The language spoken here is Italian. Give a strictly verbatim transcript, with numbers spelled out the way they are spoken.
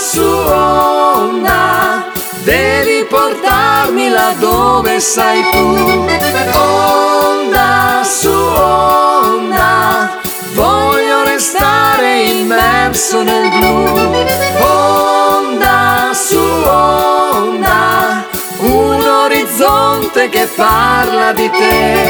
su onda, devi portarmi laddove sei tu. Onda su onda, voglio restare immerso nel blu. Onda su onda, un orizzonte che parla di te.